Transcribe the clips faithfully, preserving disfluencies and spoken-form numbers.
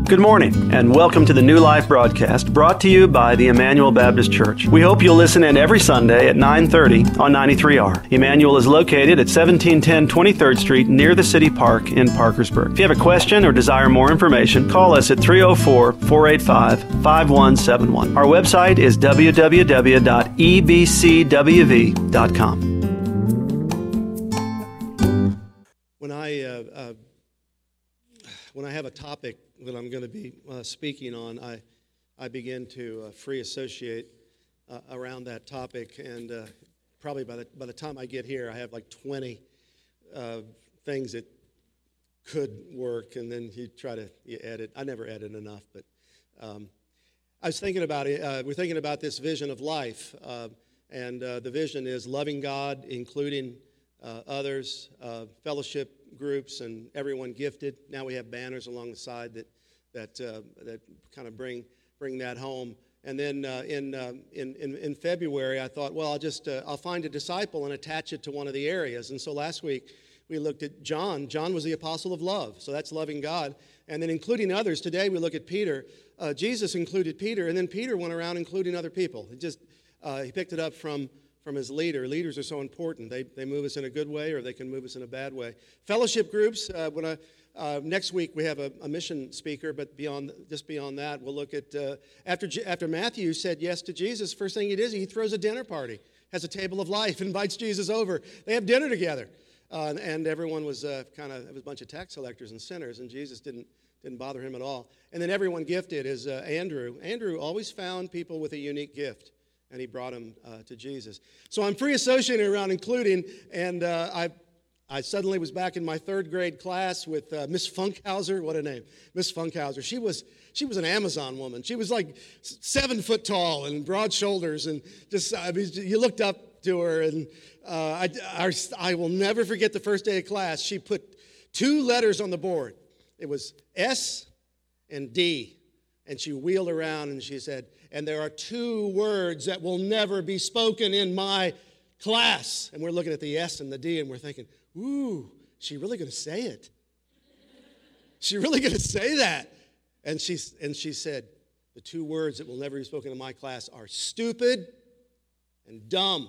Good morning, and welcome to the New Life broadcast brought to you by the Emmanuel Baptist Church. We hope you'll listen in every Sunday at nine thirty on ninety-three R. Emmanuel is located at seventeen ten twenty-third Street near the City Park in Parkersburg. If you have a question or desire more information, call us at three oh four, four eight five, five one seven one. Our website is w w w dot e b c w v dot com. When I uh, uh, when I have a topic that I'm going to be uh, speaking on, I I begin to uh, free associate uh, around that topic, and uh, probably by the by the time I get here, I have like twenty uh, things that could work, and then you try to you edit. I never edit enough, but um, I was thinking about it. Uh, we're thinking about this vision of life, uh, and uh, the vision is loving God, including uh, others, uh, fellowship groups, and everyone gifted. Now we have banners along the side that that uh, that kind of bring bring that home. And then uh, in, uh, in in in February, I thought, well, I'll just uh, I'll find a disciple and attach it to one of the areas. And so last week we looked at John. John was the apostle of love, so that's loving God. And then including others. Today we look at Peter. Uh, Jesus included Peter, and then Peter went around including other people. He just uh, he picked it up from. from his leader. Leaders are so important. They they move us in a good way, or they can move us in a bad way. Fellowship groups. Uh, when I, uh, next week we have a, a mission speaker, but beyond just beyond that, we'll look at uh, after after Matthew said yes to Jesus. First thing he does, he throws a dinner party, has a table of life, invites Jesus over. They have dinner together, uh, and, and everyone was uh, kind of it was a bunch of tax collectors and sinners, and Jesus didn't didn't bother him at all. And then everyone gifted is uh, Andrew. Andrew always found people with a unique gift, and he brought him uh, to Jesus. So I'm free associating around including, and uh, I I suddenly was back in my third grade class with uh, Miss Funkhauser. What a name, Miss Funkhauser. She was she was an Amazon woman. She was like seven foot tall and broad shoulders, and just I mean, you looked up to her. And uh, I, I I will never forget the first day of class. She put two letters on the board. It was S and D, and she wheeled around and she said, and there are two words that will never be spoken in my class. And we're looking at the S and the D, and we're thinking, ooh, is she really going to say it? Is she really going to say that? And she, and she said, the two words that will never be spoken in my class are stupid and dumb.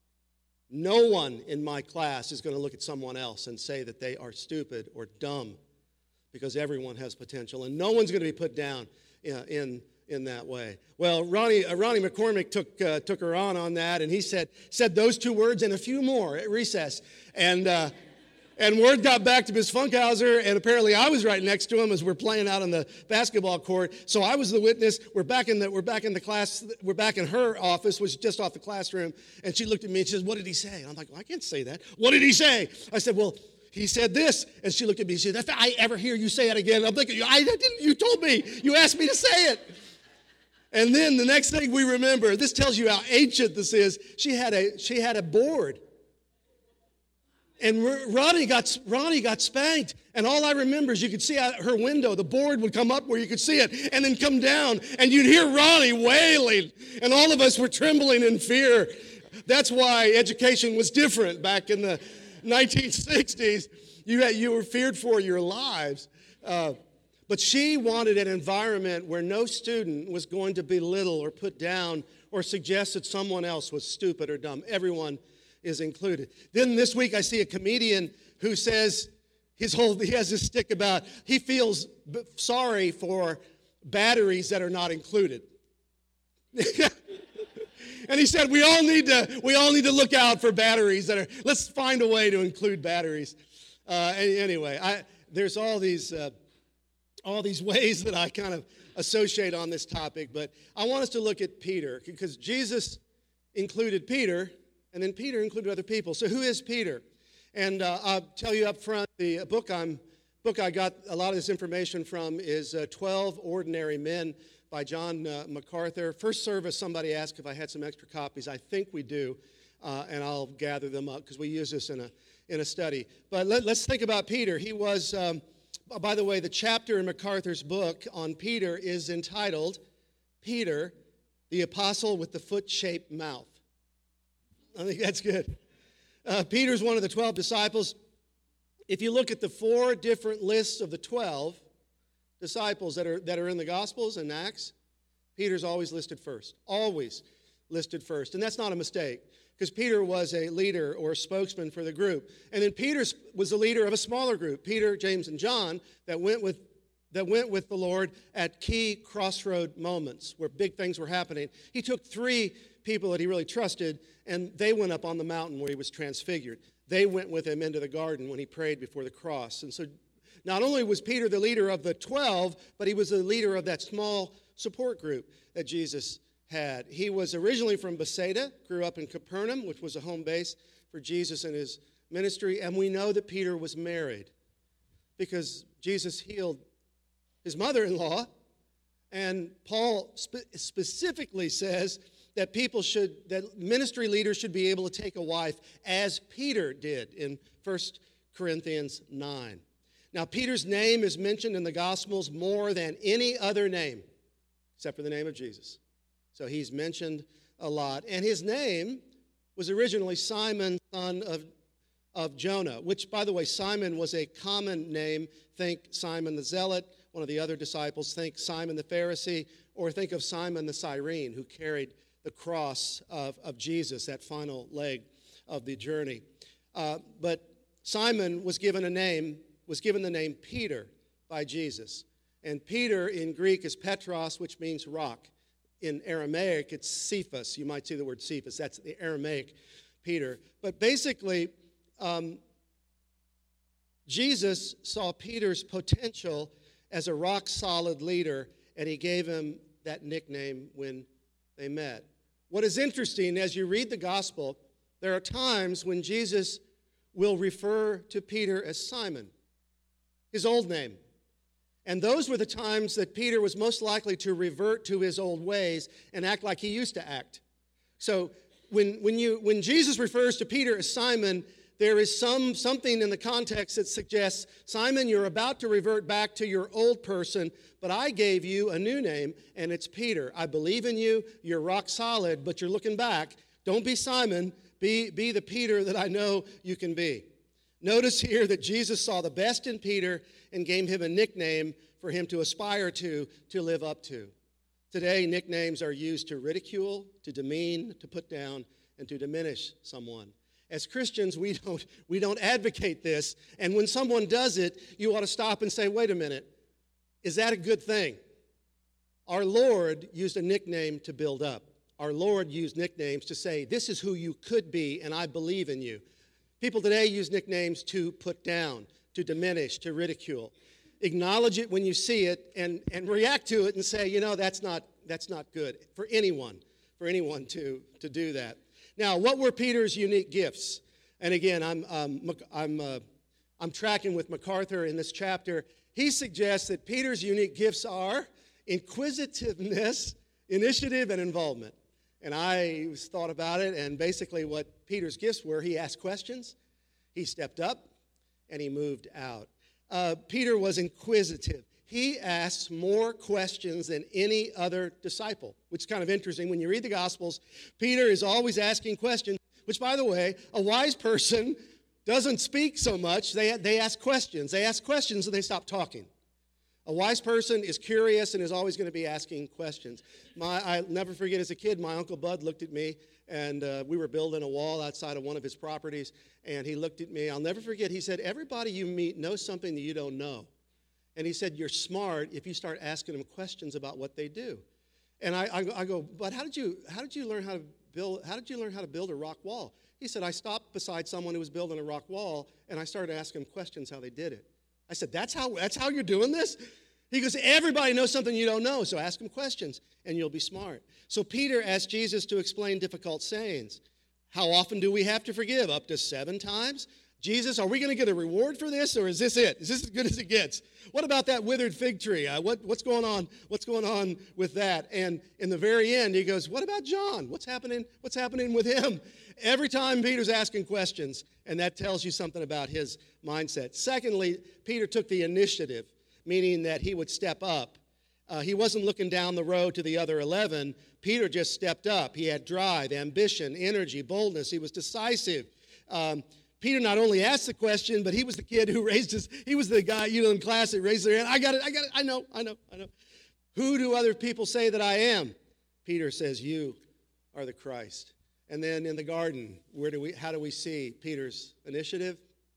No one in my class is going to look at someone else and say that they are stupid or dumb, because everyone has potential, and no one's going to be put down in, in in that way. Well, Ronnie uh, Ronnie McCormick took uh, took her on on that, and he said said those two words and a few more at recess, and uh, and word got back to Miss Funkhauser, and apparently I was right next to him as we're playing out on the basketball court. So I was the witness. We're back in the we're back in the class. We're back in her office, which is just off the classroom, and she looked at me and she says, "What did he say?" And I'm like, well, "I can't say that." "What did he say?" I said, "Well, he said this." And she looked at me and she said, "If I ever hear you say it again," I'm thinking, I didn't. You told me. You asked me to say it. And then the next thing we remember, this tells you how ancient this is. She had a she had a board, and Ronnie got Ronnie got spanked. And all I remember is you could see out her window, the board would come up where you could see it, and then come down, and you'd hear Ronnie wailing, and all of us were trembling in fear. That's why education was different back in the nineteen sixties. You had, you were feared for your lives. Uh, But she wanted an environment where no student was going to belittle or put down or suggest that someone else was stupid or dumb. Everyone is included. Then this week I see a comedian who says his whole he has this stick about he feels sorry for batteries that are not included. And he said we all need to we all need to look out for batteries that are. Let's find a way to include batteries. Uh, anyway, I, there's all these. Uh, all these ways that I kind of associate on this topic, but I want us to look at Peter, because Jesus included Peter, and then Peter included other people. So who is Peter? And uh, I'll tell you up front, the book I'm book I got a lot of this information from is uh, twelve Ordinary Men by John uh, MacArthur. First service, somebody asked if I had some extra copies. I think we do, uh, and I'll gather them up because we use this in a in a study. But let, let's think about Peter. He was... Um, By the way, the chapter in MacArthur's book on Peter is entitled, Peter, the Apostle with the Foot-Shaped Mouth. I think that's good. Uh, Peter's one of the twelve disciples. If you look at the four different lists of the twelve, disciples that are, that are in the Gospels and Acts, Peter's always listed first, always listed first. And that's not a mistake, because Peter was a leader or a spokesman for the group. And then Peter was the leader of a smaller group, Peter, James, and John, that went with that went with the Lord at key crossroad moments where big things were happening. He took three people that he really trusted, and they went up on the mountain where he was transfigured. They went with him into the garden when he prayed before the cross. And so not only was Peter the leader of the twelve, but he was the leader of that small support group that Jesus had. He was originally from Bethsaida, grew up in Capernaum, which was a home base for Jesus and his ministry. And we know that Peter was married because Jesus healed his mother-in-law. And Paul spe- specifically says that people should, that ministry leaders should be able to take a wife, as Peter did in First Corinthians nine. Now, Peter's name is mentioned in the Gospels more than any other name, except for the name of Jesus. So he's mentioned a lot. And his name was originally Simon, son of, of Jonah, which, by the way, Simon was a common name. Think Simon the Zealot, one of the other disciples. Think Simon the Pharisee, or think of Simon the Cyrene, who carried the cross of, of Jesus, that final leg of the journey. Uh, but Simon was given a name, was given the name Peter by Jesus. And Peter in Greek is Petros, which means rock. In Aramaic, it's Cephas. You might see the word Cephas. That's the Aramaic Peter. But basically, um, Jesus saw Peter's potential as a rock-solid leader, and he gave him that nickname when they met. What is interesting, as you read the gospel, there are times when Jesus will refer to Peter as Simon, his old name. And those were the times that Peter was most likely to revert to his old ways and act like he used to act. So when, when, you, when Jesus refers to Peter as Simon, there is some, something in the context that suggests, Simon, you're about to revert back to your old person, but I gave you a new name, and it's Peter. I believe in you. You're rock solid, but you're looking back. Don't be Simon. Be, be the Peter that I know you can be. Notice here that Jesus saw the best in Peter and gave him a nickname for him to aspire to, to live up to. Today, nicknames are used to ridicule, to demean, to put down, and to diminish someone. As Christians, we don't, we don't advocate this, and when someone does it, you ought to stop and say, wait a minute, is that a good thing? Our Lord used a nickname to build up. Our Lord used nicknames to say, this is who you could be, and I believe in you. People today use nicknames to put down, to diminish, to ridicule. Acknowledge it when you see it and, and react to it and say, you know, that's not, that's not good for anyone, for anyone to, to do that. Now, what were Peter's unique gifts? And again, I'm, um, I'm, uh, I'm tracking with MacArthur in this chapter. He suggests that Peter's unique gifts are inquisitiveness, initiative, and involvement. And I thought about it, and basically what Peter's gifts were, he asked questions, he stepped up, and he moved out. Uh, Peter was inquisitive. He asks more questions than any other disciple, which is kind of interesting. When you read the Gospels, Peter is always asking questions, which, by the way, a wise person doesn't speak so much. They, they ask questions. They ask questions, and they stop talking. A wise person is curious and is always going to be asking questions. My, I'll never forget, as a kid, my Uncle Bud looked at me, and uh, we were building a wall outside of one of his properties, and he looked at me. I'll never forget, he said, everybody you meet knows something that you don't know. And he said, you're smart if you start asking them questions about what they do. And I, I, I go, but how did you how did you learn how to build how did you learn how to build a rock wall? He said, I stopped beside someone who was building a rock wall, and I started asking them questions how they did it. I said, that's how that's how you're doing this? He goes, everybody knows something you don't know, so ask them questions, and you'll be smart. So Peter asked Jesus to explain difficult sayings. How often do we have to forgive? Up to seven times? Jesus, are we going to get a reward for this, or is this it? Is this as good as it gets? What about that withered fig tree? Uh, what, what's going on? What's going on with that? And in the very end, he goes, what about John? What's happening? What's happening with him? Every time Peter's asking questions, and that tells you something about his mindset. Secondly, Peter took the initiative, meaning that he would step up. Uh, he wasn't looking down the road to the other eleven. Peter just stepped up. He had drive, ambition, energy, boldness. He was decisive. Um, Peter not only asked the question, but he was the kid who raised his, he was the guy, you know, in class that raised their hand. I got it, I got it, I know, I know, I know. Who do other people say that I am? Peter says, you are the Christ. And then in the garden, where do we, how do we see Peter's initiative?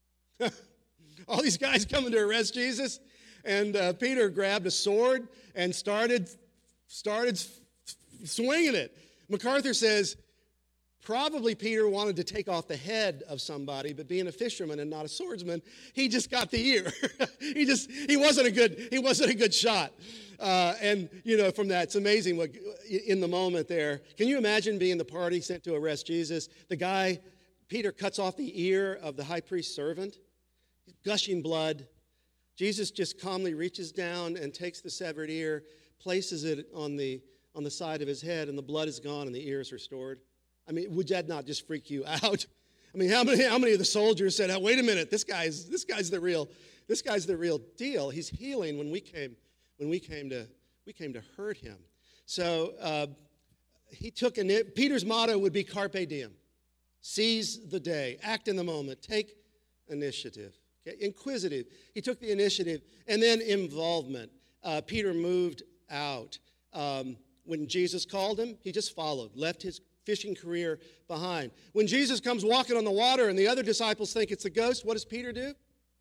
All these guys coming to arrest Jesus, and uh, Peter grabbed a sword and started, started swinging it. MacArthur says, probably Peter wanted to take off the head of somebody, but being a fisherman and not a swordsman, he just got the ear. he just he wasn't a good he wasn't a good shot. Uh, and you know, from that, it's amazing what in the moment there. Can you imagine being the party sent to arrest Jesus? The guy, Peter, cuts off the ear of the high priest's servant, gushing blood. Jesus just calmly reaches down and takes the severed ear, places it on the on the side of his head, and the blood is gone and the ear is restored. I mean, would that not just freak you out? I mean, how many how many of the soldiers said, oh, wait a minute, this guy's this guy's the real this guy's the real deal. He's healing when we came when we came to we came to hurt him. So uh, he took an Peter's motto would be carpe diem. Seize the day, act in the moment, take initiative. Okay? Inquisitive. He took the initiative, and then involvement. Uh, Peter moved out. Um, when Jesus called him, he just followed, left his fishing career behind. When Jesus comes walking on the water and the other disciples think it's a ghost, what does Peter do?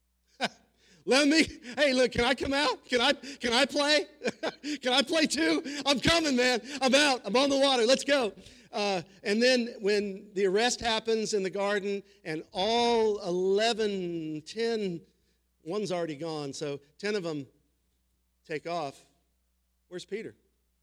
Let me, hey, look, can I come out? Can I can I play? Can I play too? I'm coming, man. I'm out. I'm on the water. Let's go. Uh, and then when the arrest happens in the garden and all eleven, ten, one's already gone, so ten of them take off, where's Peter?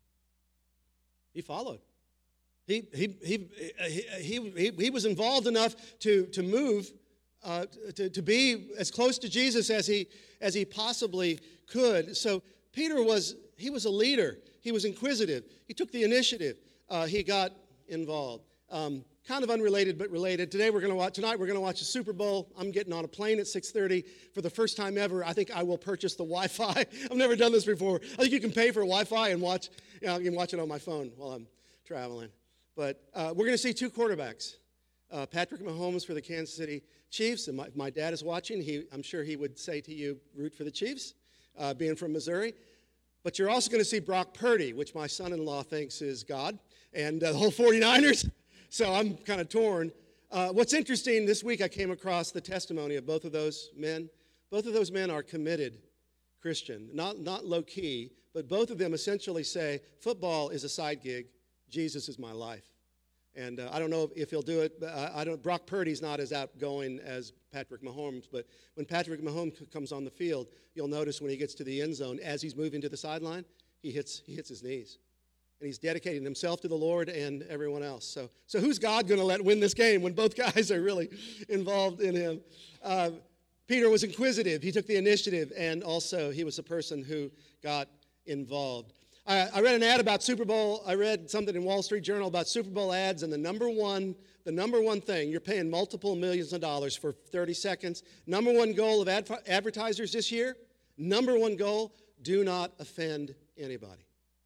He followed. He, he, he, he, he, he was involved enough to, to move, uh, to, to be as close to Jesus as he, as he possibly could. So Peter was, he was a leader. He was inquisitive. He took the initiative. Uh, he got involved. Um, kind of unrelated but related. Today we're going to watch, tonight we're going to watch the Super Bowl. I'm getting on a plane at six thirty. For the first time ever, I think I will purchase the Wi-Fi. I've never done this before. I think you can pay for Wi-Fi and watch, you know, I can watch it on my phone while I'm traveling. But uh, we're going to see two quarterbacks. Uh, Patrick Mahomes for the Kansas City Chiefs. And my, my dad is watching. He, I'm sure he would say to you, root for the Chiefs, uh, being from Missouri. But you're also going to see Brock Purdy, which my son-in-law thinks is God, and uh, the whole forty-niners. So I'm kind of torn. Uh, what's interesting, this week I came across the testimony of both of those men. Both of those men are committed Christian, not, not low-key, but both of them essentially say, football is a side gig. Jesus is my life. And uh, I don't know if, if he'll do it. But I, I don't. Brock Purdy's not as outgoing as Patrick Mahomes, but when Patrick Mahomes c- comes on the field, you'll notice when he gets to the end zone, as he's moving to the sideline, he hits he hits his knees. And he's dedicating himself to the Lord and everyone else. So, so who's God going to let win this game when both guys are really involved in him? Uh, Peter was inquisitive. He took the initiative, and also he was a person who got involved. I, I read an ad about Super Bowl. I read something in Wall Street Journal about Super Bowl ads, and the number one, the number one thing, you're paying multiple millions of dollars for thirty seconds. Number one goal of ad, advertisers this year, number one goal, do not offend anybody.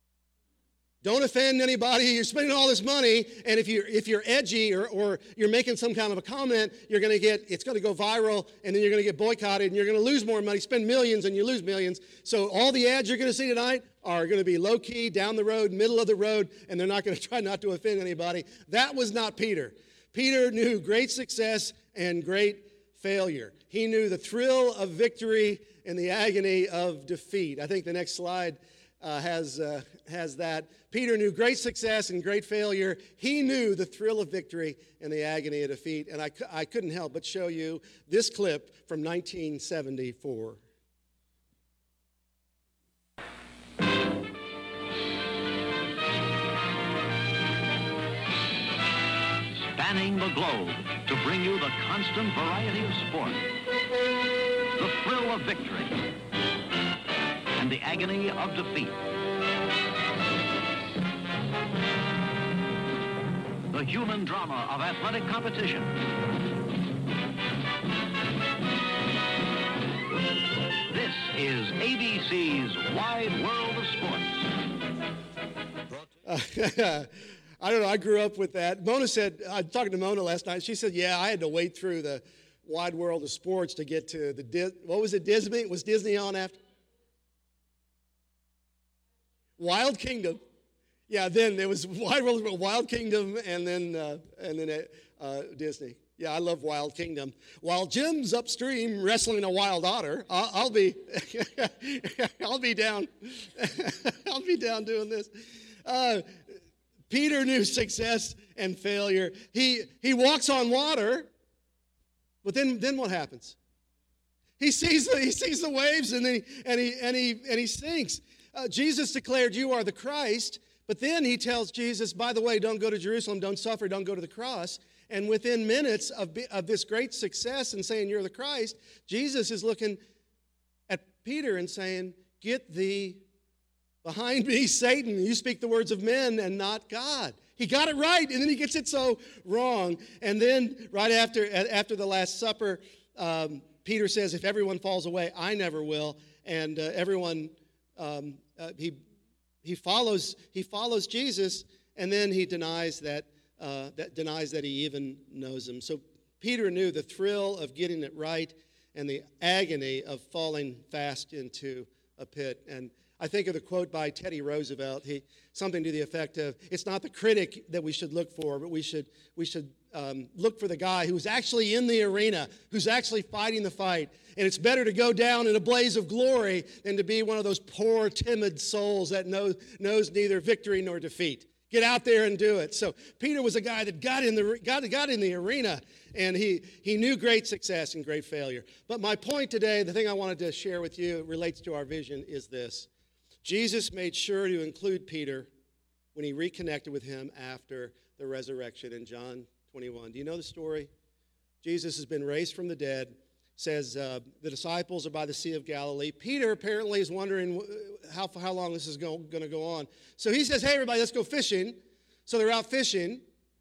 Don't offend anybody. You're spending all this money, and if you're if you're edgy or, or you're making some kind of a comment, you're going to get it's going to go viral, and then you're going to get boycotted, and you're going to lose more money. Spend millions, and you lose millions. So all the ads you're going to see tonight are going to be low key, down the road, middle of the road, and they're not going to try not to offend anybody. That was not Peter. Peter knew great success and great failure. He knew the thrill of victory and the agony of defeat. I think the next slide uh, has uh, has that. Peter knew great success and great failure. He knew the thrill of victory and the agony of defeat. And I, I couldn't help but show you this clip from nineteen seventy-four. Spanning the globe to bring you the constant variety of sport, the thrill of victory, and the agony of defeat. The human drama of athletic competition. This is A B C's Wide World of Sports. Uh, I don't know, I grew up with that. Mona said, I was talking to Mona last night, she said, yeah, I had to wait through the wide world of sports to get to the, Dis- what was it, Disney? Was Disney on after? Wild Kingdom. Yeah, then there was Wide World, Wild Kingdom, and then uh, and then uh, Disney. Yeah, I love Wild Kingdom. While Jim's upstream wrestling a wild otter, I'll, I'll be, I'll be down, I'll be down doing this. Uh, Peter knew success and failure. He he walks on water, but then then what happens? He sees the, he sees the waves and then he, and he and he and he sinks. Uh, Jesus declared, "You are the Christ." But then he tells Jesus, by the way, don't go to Jerusalem, don't suffer, don't go to the cross. And within minutes of, of this great success and saying, you're the Christ, Jesus is looking at Peter and saying, get thee behind me, Satan. You speak the words of men and not God. He got it right, and then he gets it so wrong. And then right after, after the Last Supper, um, Peter says, if everyone falls away, I never will. And uh, everyone, um, uh, he... He follows, he follows Jesus, and then he denies that, uh, that denies that he even knows him. So Peter knew the thrill of getting it right and the agony of falling fast into a pit. And I think of the quote by Teddy Roosevelt, he, something to the effect of, it's not the critic that we should look for, but we should, we should um, look for the guy who's actually in the arena, who's actually fighting the fight. And it's better to go down in a blaze of glory than to be one of those poor, timid souls that knows, knows neither victory nor defeat. Get out there and do it. So Peter was a guy that got in the, got, got in the arena, and he, he knew great success and great failure. But my point today, the thing I wanted to share with you, relates to our vision, is this. Jesus made sure to include Peter when he reconnected with him after the resurrection in John twenty-one. Do you know the story? Jesus has been raised from the dead. Says uh, the disciples are by the Sea of Galilee. Peter apparently is wondering how, how long this is going to go on. So he says, hey, everybody, let's go fishing. So they're out fishing.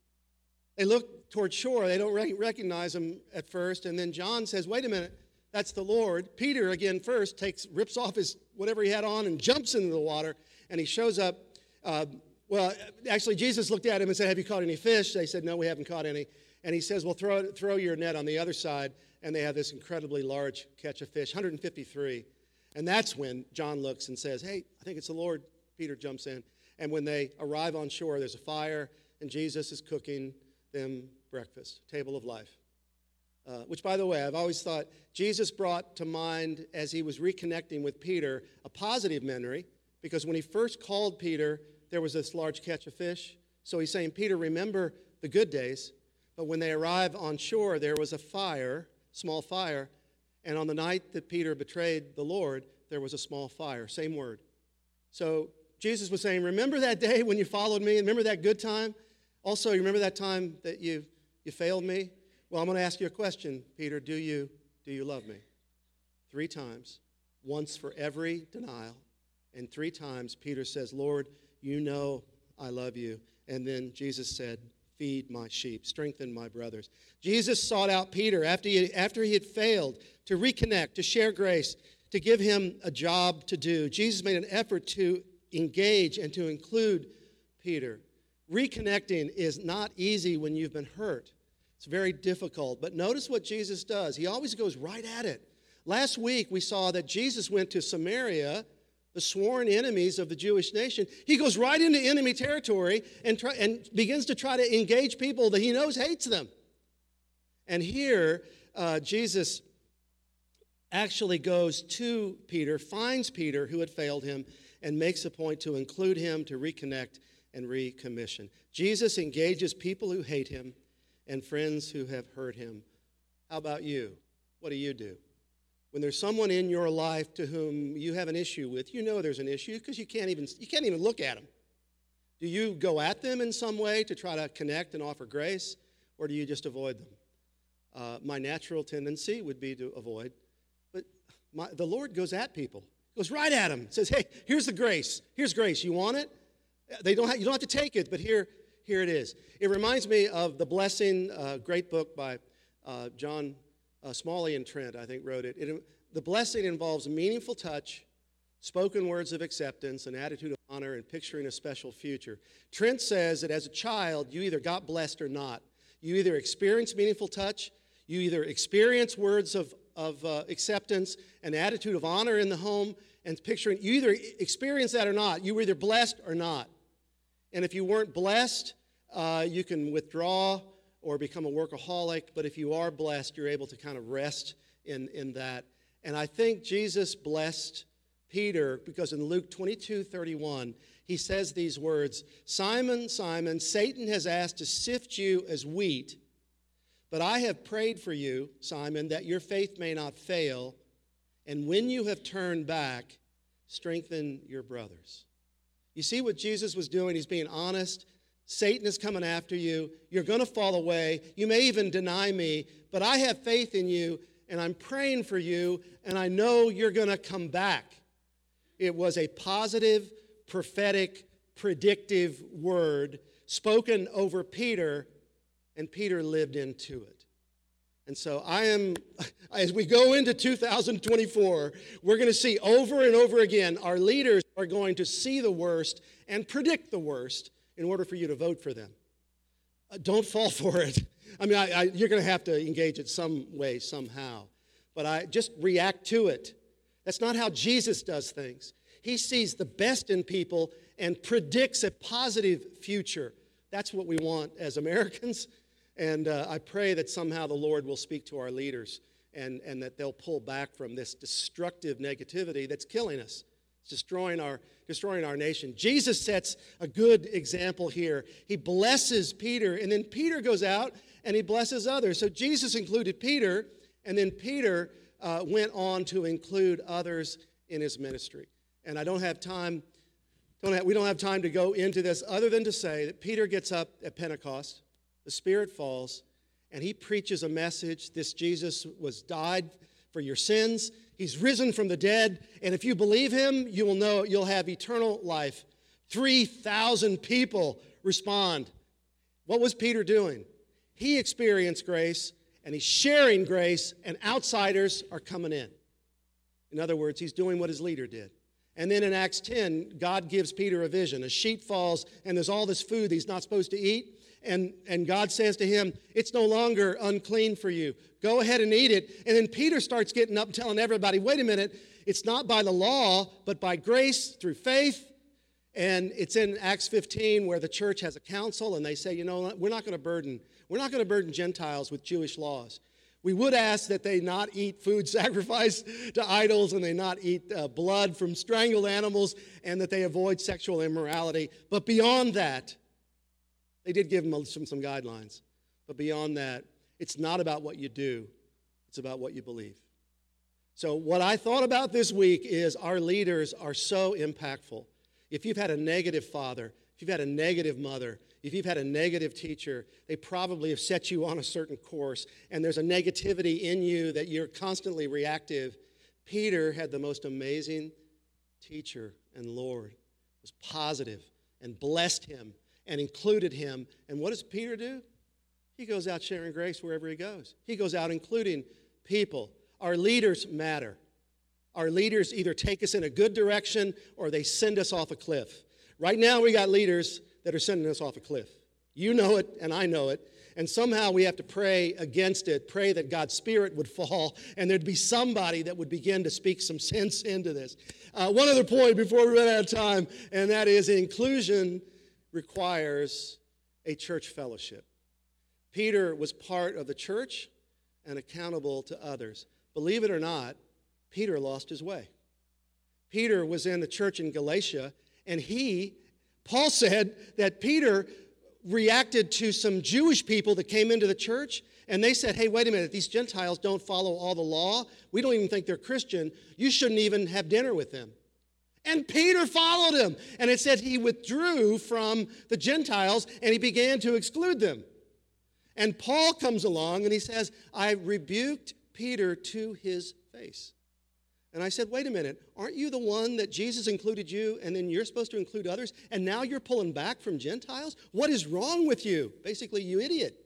They look toward shore. They don't re- recognize him at first. And then John says, wait a minute, that's the Lord. Peter, again, first takes rips off his whatever he had on and jumps into the water. And he shows up. Uh, well, actually, Jesus looked at him and said, have you caught any fish? They said, no, we haven't caught any. And he says, well, throw, throw your net on the other side. And they have this incredibly large catch of fish, one hundred fifty-three. And that's when John looks and says, hey, I think it's the Lord. Peter jumps in. And when they arrive on shore, there's a fire, and Jesus is cooking them breakfast, table of life. Uh, which, by the way, I've always thought Jesus brought to mind, as he was reconnecting with Peter, a positive memory, because when he first called Peter, there was this large catch of fish. So he's saying, Peter, remember the good days. But when they arrive on shore, there was a fire, small fire, and on the night that Peter betrayed the Lord, there was a small fire, same word. So Jesus was saying, remember that day when you followed me, and remember that good time? Also, you remember that time that you, you failed me? Well, I'm going to ask you a question, Peter. Do you, do you love me? Three times, once for every denial, and three times Peter says, Lord, you know I love you. And then Jesus said, feed my sheep, strengthen my brothers. Jesus sought out Peter after he, after he had failed to reconnect, to share grace, to give him a job to do. Jesus made an effort to engage and to include Peter. Reconnecting is not easy when you've been hurt. It's very difficult. But notice what Jesus does. He always goes right at it. Last week we saw that Jesus went to Samaria, the sworn enemies of the Jewish nation. He goes right into enemy territory and, try, and begins to try to engage people that he knows hates them. And here, uh, Jesus actually goes to Peter, finds Peter who had failed him, and makes a point to include him, to reconnect and recommission. Jesus engages people who hate him and friends who have hurt him. How about you? What do you do? When there's someone in your life to whom you have an issue with, you know there's an issue because you can't even you can't even look at them. Do you go at them in some way to try to connect and offer grace, or do you just avoid them? Uh, my natural tendency would be to avoid, but my, the Lord goes at people, goes right at them, says, "Hey, here's the grace. Here's grace. You want it? They don't have, you don't have to take it, but here here it is." It reminds me of The Blessing, a great book by uh, John. Uh, Smalley and Trent, I think, wrote it. it. The blessing involves meaningful touch, spoken words of acceptance, an attitude of honor, and picturing a special future. Trent says that as a child, you either got blessed or not. You either experienced meaningful touch, You either experience words of, of uh, acceptance, an attitude of honor in the home, and picturing, you either experience that or not. You were either blessed or not. And if you weren't blessed, uh, you can withdraw or become a workaholic. But if you are blessed, you're able to kind of rest in, in that. And I think Jesus blessed Peter because in Luke twenty-two thirty-one, he says these words, Simon, Simon, Satan has asked to sift you as wheat, but I have prayed for you, Simon, that your faith may not fail, and when you have turned back, strengthen your brothers. You see what Jesus was doing? He's being honest. Satan is coming after you. You're going to fall away. You may even deny me, but I have faith in you, and I'm praying for you, and I know you're going to come back. It was a positive, prophetic, predictive word spoken over Peter, and Peter lived into it. And so I am, as we go into two thousand twenty-four, we're going to see over and over again, our leaders are going to see the worst and predict the worst in order for you to vote for them. Uh, don't fall for it. I mean, I, I, you're going to have to engage it some way, somehow. But I just react to it. That's not how Jesus does things. He sees the best in people and predicts a positive future. That's what we want as Americans. And uh, I pray that somehow the Lord will speak to our leaders and, and that they'll pull back from this destructive negativity that's killing us. It's destroying our, destroying our nation. Jesus sets a good example here. He blesses Peter, and then Peter goes out and he blesses others. So Jesus included Peter, and then Peter uh, went on to include others in his ministry. And I don't have time, don't have, we don't have time to go into this other than to say that Peter gets up at Pentecost, the Spirit falls, and he preaches a message. This Jesus was died for your sins. He's risen from the dead, and if you believe him, you will know you'll have eternal life. three thousand people respond. What was Peter doing? He experienced grace, and he's sharing grace, and outsiders are coming in. In other words, he's doing what his leader did. And then in Acts ten, God gives Peter a vision. A sheep falls, and there's all this food that he's not supposed to eat. And, and God says to him, it's no longer unclean for you. Go ahead and eat it. And then Peter starts getting up and telling everybody, wait a minute, it's not by the law, but by grace through faith. And it's in Acts fifteen where the church has a council, and they say, you know, we're not going to burden, we're not going to burden Gentiles with Jewish laws. We would ask that they not eat food sacrificed to idols and they not eat uh, blood from strangled animals and that they avoid sexual immorality. But beyond that, they did give them some, some guidelines. But beyond that, it's not about what you do. It's about what you believe. So what I thought about this week is our leaders are so impactful. If you've had a negative father, if you've had a negative mother, if you've had a negative teacher, they probably have set you on a certain course, and there's a negativity in you that you're constantly reactive. Peter had the most amazing teacher and Lord, was positive and blessed him and included him. And what does Peter do? He goes out sharing grace wherever he goes. He goes out including people. Our leaders matter. Our leaders either take us in a good direction or they send us off a cliff. Right now we got leaders that are sending us off a cliff. You know it, and I know it. And somehow we have to pray against it, pray that God's Spirit would fall, and there'd be somebody that would begin to speak some sense into this. Uh, one other point before we run out of time, and that is inclusion requires a church fellowship. Peter was part of the church and accountable to others. Believe it or not, Peter lost his way. Peter was in the church in Galatia, and he Paul said that Peter reacted to some Jewish people that came into the church, and they said, hey, wait a minute, these Gentiles don't follow all the law. We don't even think they're Christian. You shouldn't even have dinner with them. And Peter followed him, and it said he withdrew from the Gentiles, and he began to exclude them. And Paul comes along, and he says, I rebuked Peter to his face. And I said, wait a minute, aren't you the one that Jesus included you, and then you're supposed to include others, and now you're pulling back from Gentiles? What is wrong with you? Basically, you idiot.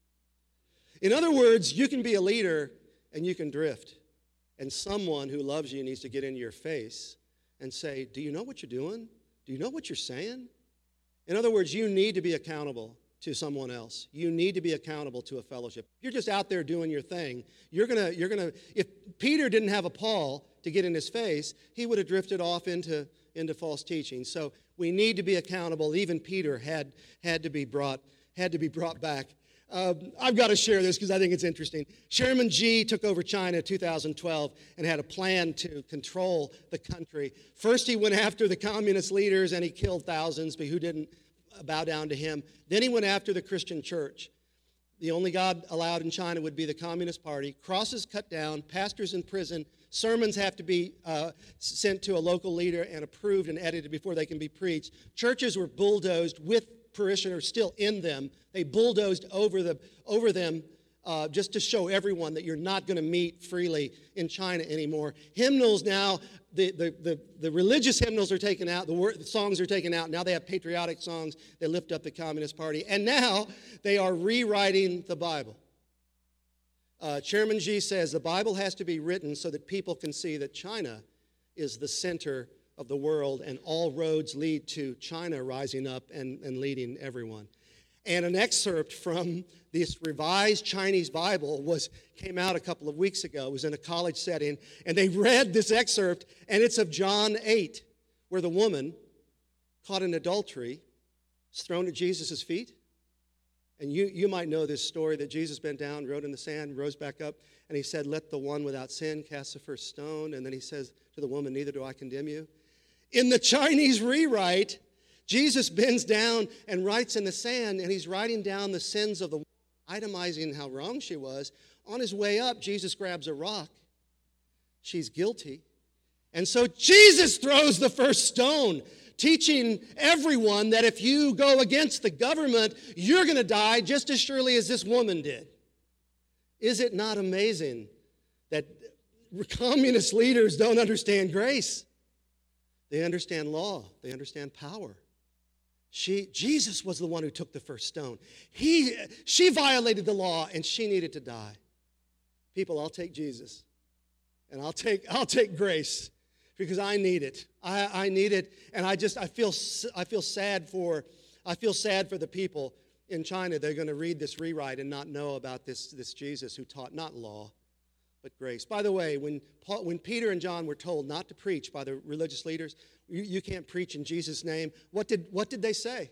In other words, you can be a leader, and you can drift. And someone who loves you needs to get into your face and say, do you know what you're doing? Do you know what you're saying? In other words, you need to be accountable. to someone else. You need to be accountable to a fellowship. You're just out there doing your thing. You're gonna, you're gonna. If Peter didn't have a Paul to get in his face, he would have drifted off into, into false teaching. So we need to be accountable. Even Peter had had to be brought had to be brought back. Um, I've got to share this because I think it's interesting. Chairman Xi took over China in two thousand twelve and had a plan to control the country. First, he went after the communist leaders and he killed thousands who didn't bow down to him. Then he went after the Christian church. The only God allowed in China would be the Communist Party. Crosses cut down, pastors in prison, sermons have to be uh, sent to a local leader and approved and edited before they can be preached. Churches were bulldozed with parishioners still in them. They bulldozed over, the, over them uh, just to show everyone that you're not going to meet freely in China anymore. Hymnals now, the, the, the, the religious hymnals are taken out, the, word, the songs are taken out. Now they have patriotic songs that lift up the Communist Party. And now they are rewriting the Bible. Uh, Chairman Xi says the Bible has to be written so that people can see that China is the center of the world and all roads lead to China rising up and, and leading everyone. And an excerpt from this revised Chinese Bible was came out a couple of weeks ago. It was in a college setting, and they read this excerpt, and it's of John eight, where the woman caught in adultery is thrown at Jesus' feet. And you, you might know this story that Jesus bent down, wrote in the sand, rose back up, and he said, "Let the one without sin cast the first stone." And then he says to the woman, "Neither do I condemn you." In the Chinese rewrite, Jesus bends down and writes in the sand, and he's writing down the sins of the woman, itemizing how wrong she was. On his way up, Jesus grabs a rock. She's guilty. And so Jesus throws the first stone, teaching everyone that if you go against the government, you're going to die just as surely as this woman did. Is it not amazing that communist leaders don't understand grace? They understand law. They understand power. She, Jesus was the one who took the first stone. He, she violated the law, and she needed to die. People, I'll take Jesus, and I'll take, I'll take grace because I need it. I, I need it, and I just I feel I feel sad for I feel sad for the people in China. They're going to read this rewrite and not know about this this Jesus who taught not law, but grace. By the way, when Paul, when Peter and John were told not to preach by the religious leaders, you, you can't preach in Jesus' name. What did what did they say?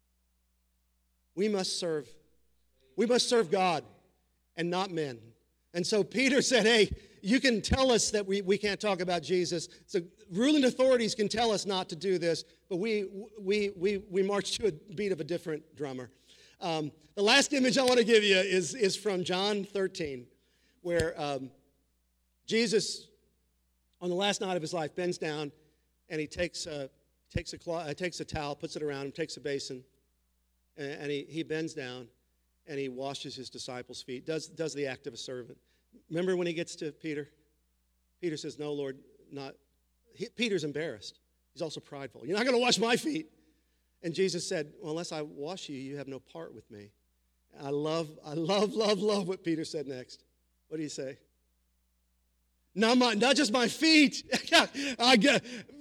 We must serve. We must serve God and not men. And so Peter said, "Hey, you can tell us that we, we can't talk about Jesus. So ruling authorities can tell us not to do this, but we we we we march to a beat of a different drummer." Um, the last image I want to give you is is from John thirteen. Where um, Jesus, on the last night of his life, bends down and he takes a, takes a, cloth, uh, takes a towel, puts it around him, takes a basin, and, and he, he bends down and he washes his disciples' feet, does, does the act of a servant. Remember when he gets to Peter? Peter says, "No, Lord, not." He, Peter's embarrassed. He's also prideful. "You're not going to wash my feet." And Jesus said, "Well, unless I wash you, you have no part with me." I love, I love, love, love what Peter said next. What do you say? Not my, not just my feet. I get,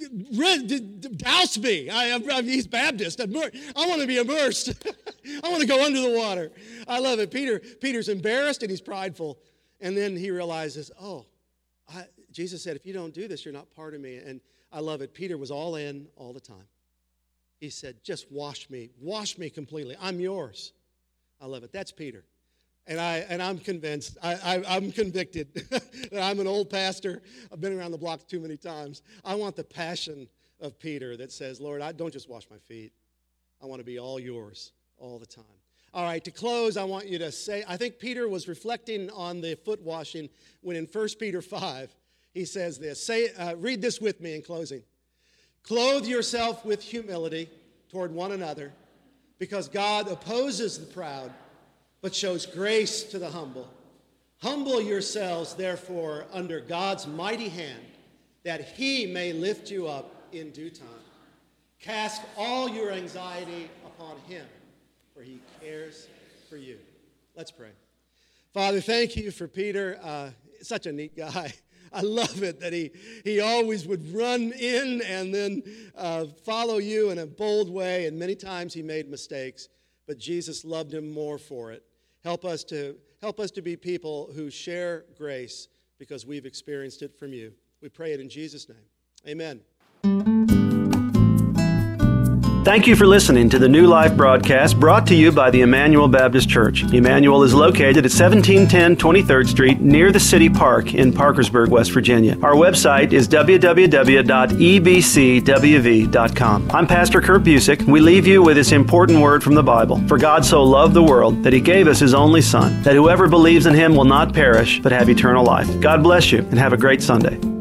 douse me. I, I'm, he's Baptist. I want to be immersed. I want to go under the water. I love it. Peter, Peter's embarrassed and he's prideful, and then he realizes, oh, I, Jesus said, if you don't do this, you're not part of me. And I love it. Peter was all in all the time. He said, just wash me. Wash me completely. I'm yours. I love it. That's Peter. And, I, and I'm convinced, I, I, I'm convicted that I'm an old pastor. I've been around the block too many times. I want the passion of Peter that says, Lord, I don't just wash my feet. I want to be all yours all the time. All right, to close, I want you to say, I think Peter was reflecting on the foot washing when in First Peter five, he says this. Say, uh, read this with me in closing. Clothe yourself with humility toward one another, because God opposes the proud, but shows grace to the humble. Humble yourselves, therefore, under God's mighty hand, that he may lift you up in due time. Cast all your anxiety upon him, for he cares for you. Let's pray. Father, thank you for Peter. Uh, such a neat guy. I love it that he, he always would run in and then uh, follow you in a bold way, and many times he made mistakes. but Jesus loved him more for it. Help us to help us to be people who share grace because we've experienced it from you. We pray it in Jesus' name. Amen. Thank you for listening to the New Life broadcast brought to you by the Emmanuel Baptist Church. Emmanuel is located at seventeen ten twenty-third Street near the City Park in Parkersburg, West Virginia. Our website is w w w dot e b c w v dot com. I'm Pastor Kurt Busick. We leave you with this important word from the Bible. For God so loved the world that He gave us His only Son, that whoever believes in Him will not perish but have eternal life. God bless you and have a great Sunday.